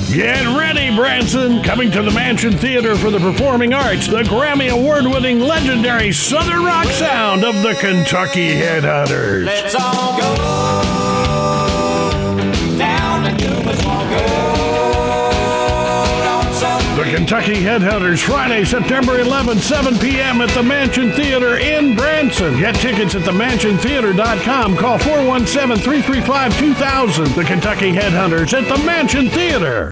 Get ready, Branson! Coming to the Mansion Theater for the Performing Arts, the Grammy Award-winning legendary Southern rock sound of the Kentucky Headhunters. Let's all go down to Dumas The Kentucky Headhunters, Friday, September 11th, 7 p.m. at the Mansion Theater in Branson. Get tickets at themansiontheater.com. Call 417-335-2000. The Kentucky Headhunters at the Mansion Theater.